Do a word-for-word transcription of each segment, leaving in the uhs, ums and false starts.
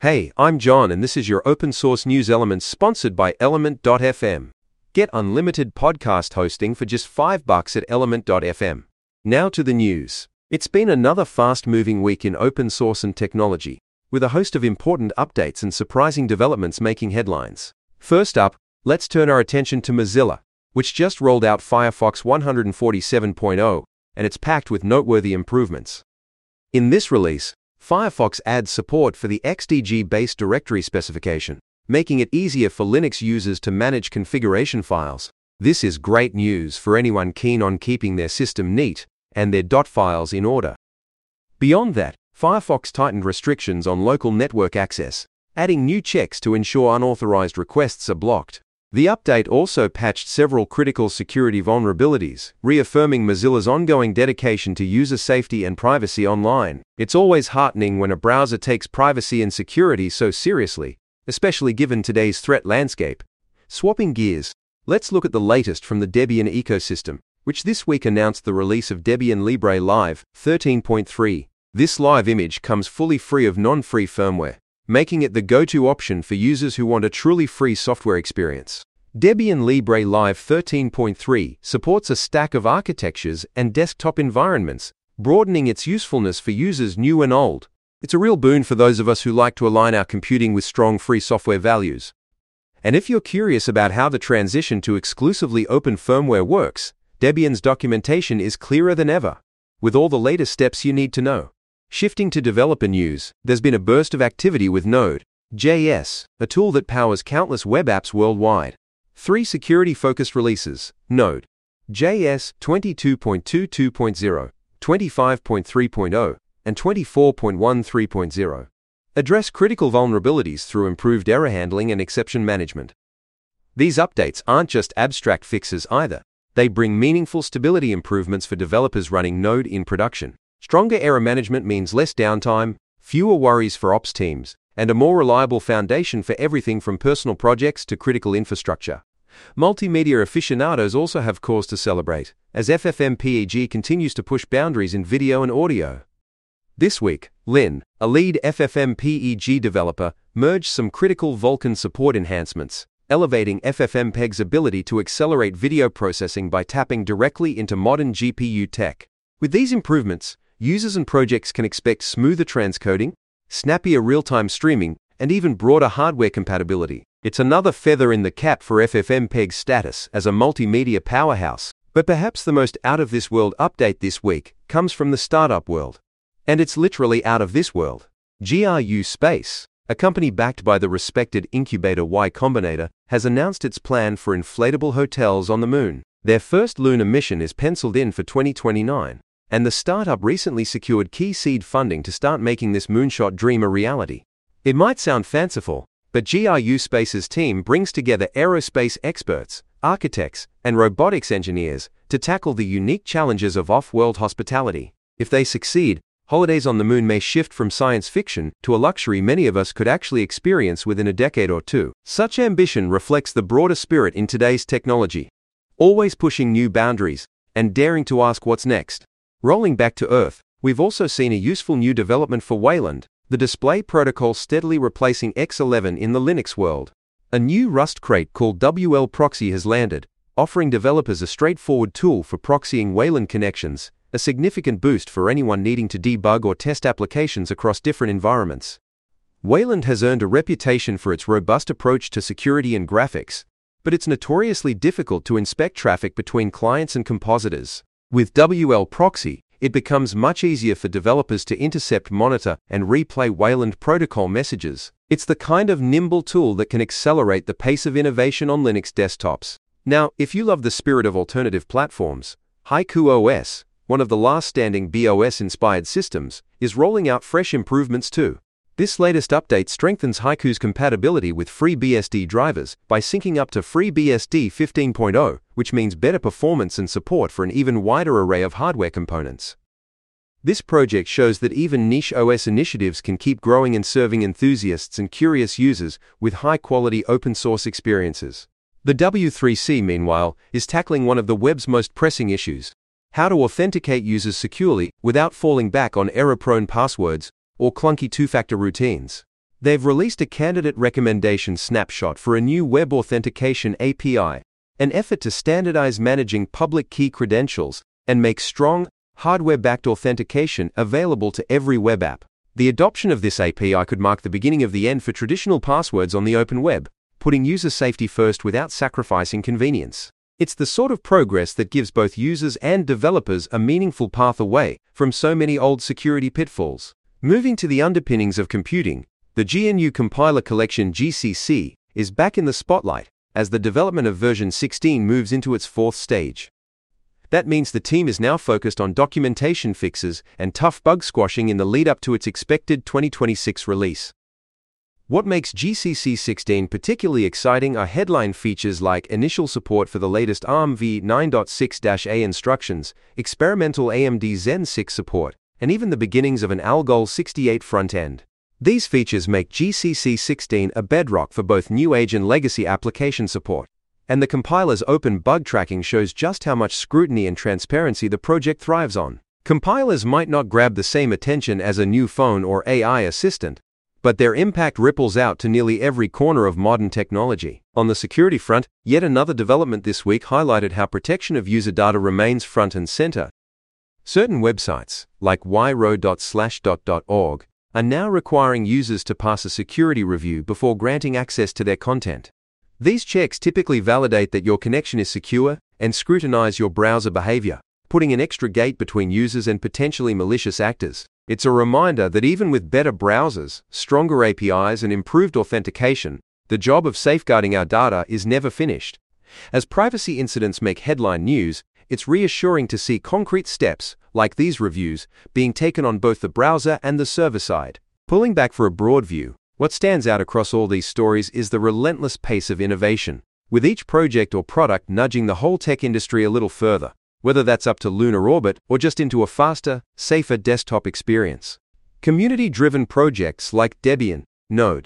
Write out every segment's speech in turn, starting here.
Hey, I'm John and this is your open source news elements sponsored by Element dot f m. Get unlimited podcast hosting for just five bucks at Element dot f m. Now to the news. It's been another fast-moving week in open source and technology, with a host of important updates and surprising developments making headlines. First up, let's turn our attention to Mozilla, which just rolled out Firefox one forty-seven point oh, and it's packed with noteworthy improvements. In this release, Firefox adds support for the X D G-based directory specification, making it easier for Linux users to manage configuration files. This is great news for anyone keen on keeping their system neat and their dot files in order. Beyond that, Firefox tightened restrictions on local network access, adding new checks to ensure unauthorized requests are blocked. The update also patched several critical security vulnerabilities, reaffirming Mozilla's ongoing dedication to user safety and privacy online. It's always heartening when a browser takes privacy and security so seriously, especially given today's threat landscape. Swapping gears, let's look at the latest from the Debian ecosystem, which this week announced the release of Debian Libre Live thirteen point three. This live image comes fully free of non-free firmware, making it the go-to option for users who want a truly free software experience. Debian Libre Live thirteen point three supports a stack of architectures and desktop environments, broadening its usefulness for users new and old. It's a real boon for those of us who like to align our computing with strong free software values. And if you're curious about how the transition to exclusively open firmware works, Debian's documentation is clearer than ever, with all the latest steps you need to know. Shifting to developer news, there's been a burst of activity with Node dot J S, a tool that powers countless web apps worldwide. Three security-focused releases, Node dot J S twenty-two point twenty-two point oh, twenty-five point three point oh, and twenty-four point thirteen point oh, address critical vulnerabilities through improved error handling and exception management. These updates aren't just abstract fixes either. They bring meaningful stability improvements for developers running Node in production. Stronger error management means less downtime, fewer worries for ops teams, and a more reliable foundation for everything from personal projects to critical infrastructure. Multimedia aficionados also have cause to celebrate, as F F M P E G continues to push boundaries in video and audio. This week, Lin, a lead F F M P E G developer, merged some critical Vulkan support enhancements, elevating F F M P E G's ability to accelerate video processing by tapping directly into modern G P U tech. With these improvements, users and projects can expect smoother transcoding, snappier real-time streaming, and even broader hardware compatibility. It's another feather in the cap for F F M P E G's status as a multimedia powerhouse. But perhaps the most out-of-this-world update this week comes from the startup world. And it's literally out of this world. G R U Space, a company backed by the respected incubator Y Combinator, has announced its plan for inflatable hotels on the moon. Their first lunar mission is penciled in for twenty twenty-nine. And the startup recently secured key seed funding to start making this moonshot dream a reality. It might sound fanciful, but G R U Space's team brings together aerospace experts, architects, and robotics engineers to tackle the unique challenges of off-world hospitality. If they succeed, holidays on the moon may shift from science fiction to a luxury many of us could actually experience within a decade or two. Such ambition reflects the broader spirit in today's technology, always pushing new boundaries and daring to ask what's next. Rolling back to Earth, we've also seen a useful new development for Wayland, the display protocol steadily replacing X eleven in the Linux world. A new Rust crate called W L Proxy has landed, offering developers a straightforward tool for proxying Wayland connections, a significant boost for anyone needing to debug or test applications across different environments. Wayland has earned a reputation for its robust approach to security and graphics, but it's notoriously difficult to inspect traffic between clients and compositors. With W L Proxy, it becomes much easier for developers to intercept, monitor, and replay Wayland protocol messages. It's the kind of nimble tool that can accelerate the pace of innovation on Linux desktops. Now, if you love the spirit of alternative platforms, Haiku O S, one of the last standing B O S-inspired systems, is rolling out fresh improvements too. This latest update strengthens Haiku's compatibility with FreeBSD drivers by syncing up to FreeBSD fifteen point oh, which means better performance and support for an even wider array of hardware components. This project shows that even niche O S initiatives can keep growing and serving enthusiasts and curious users with high-quality open-source experiences. The W three C, meanwhile, is tackling one of the web's most pressing issues: how to authenticate users securely without falling back on error-prone passwords or clunky two-factor routines. They've released a candidate recommendation snapshot for a new web authentication A P I, an effort to standardize managing public key credentials and make strong, hardware-backed authentication available to every web app. The adoption of this A P I could mark the beginning of the end for traditional passwords on the open web, putting user safety first without sacrificing convenience. It's the sort of progress that gives both users and developers a meaningful path away from so many old security pitfalls. Moving to the underpinnings of computing, the G N U Compiler Collection G C C is back in the spotlight as the development of version sixteen moves into its fourth stage. That means the team is now focused on documentation fixes and tough bug squashing in the lead-up to its expected twenty twenty-six release. What makes G C C sixteen particularly exciting are headline features like initial support for the latest ARM v nine point six A instructions, experimental A M D Zen six support, and even the beginnings of an Algol sixty-eight front-end. These features make G C C sixteen a bedrock for both new age and legacy application support, and the compiler's open bug tracking shows just how much scrutiny and transparency the project thrives on. Compilers might not grab the same attention as a new phone or A I assistant, but their impact ripples out to nearly every corner of modern technology. On the security front, yet another development this week highlighted how protection of user data remains front and center. Certain websites, like y ro dot slashdot dot org, are now requiring users to pass a security review before granting access to their content. These checks typically validate that your connection is secure and scrutinize your browser behavior, putting an extra gate between users and potentially malicious actors. It's a reminder that even with better browsers, stronger A P Is, and improved authentication, the job of safeguarding our data is never finished. As privacy incidents make headline news, it's reassuring to see concrete steps, like these reviews, being taken on both the browser and the server side. Pulling back for a broad view, what stands out across all these stories is the relentless pace of innovation, with each project or product nudging the whole tech industry a little further, whether that's up to lunar orbit or just into a faster, safer desktop experience. Community-driven projects like Debian, Node,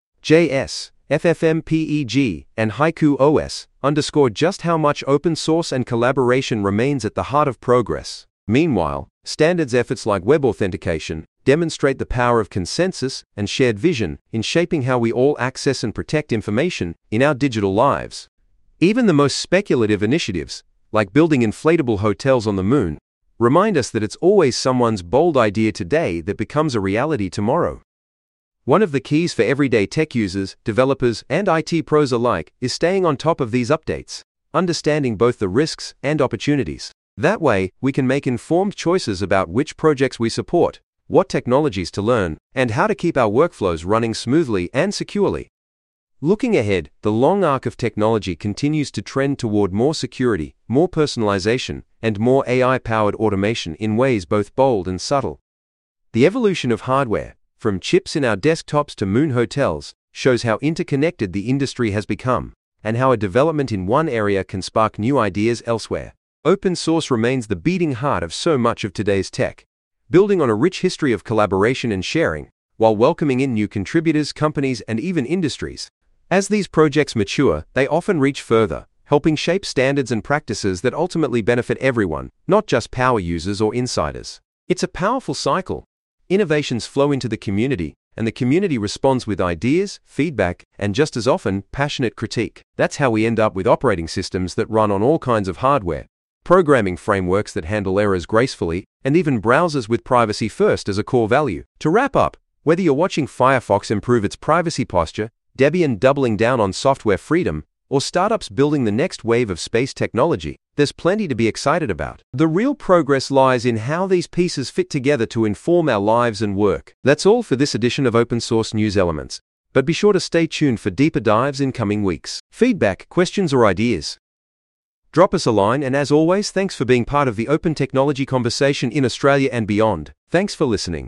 J S, FFmpeg, and Haiku O S underscore just how much open source and collaboration remains at the heart of progress. Meanwhile, standards efforts like web authentication demonstrate the power of consensus and shared vision in shaping how we all access and protect information in our digital lives. Even the most speculative initiatives, like building inflatable hotels on the moon, remind us that it's always someone's bold idea today that becomes a reality tomorrow. One of the keys for everyday tech users, developers, and I T pros alike is staying on top of these updates, understanding both the risks and opportunities. That way, we can make informed choices about which projects we support, what technologies to learn, and how to keep our workflows running smoothly and securely. Looking ahead, the long arc of technology continues to trend toward more security, more personalization, and more A I-powered automation in ways both bold and subtle. The evolution of hardware, from chips in our desktops to moon hotels, shows how interconnected the industry has become, and how a development in one area can spark new ideas elsewhere. Open source remains the beating heart of so much of today's tech, building on a rich history of collaboration and sharing, while welcoming in new contributors, companies, and even industries. As these projects mature, they often reach further, helping shape standards and practices that ultimately benefit everyone, not just power users or insiders. It's a powerful cycle. Innovations flow into the community, and the community responds with ideas, feedback, and just as often, passionate critique. That's how we end up with operating systems that run on all kinds of hardware, programming frameworks that handle errors gracefully, and even browsers with privacy first as a core value. To wrap up, whether you're watching Firefox improve its privacy posture, Debian doubling down on software freedom, or startups building the next wave of space technology, there's plenty to be excited about. The real progress lies in how these pieces fit together to inform our lives and work. That's all for this edition of Open Source News Elements, but be sure to stay tuned for deeper dives in coming weeks. Feedback, questions, or ideas? Drop us a line, and as always, thanks for being part of the open technology conversation in Australia and beyond. Thanks for listening.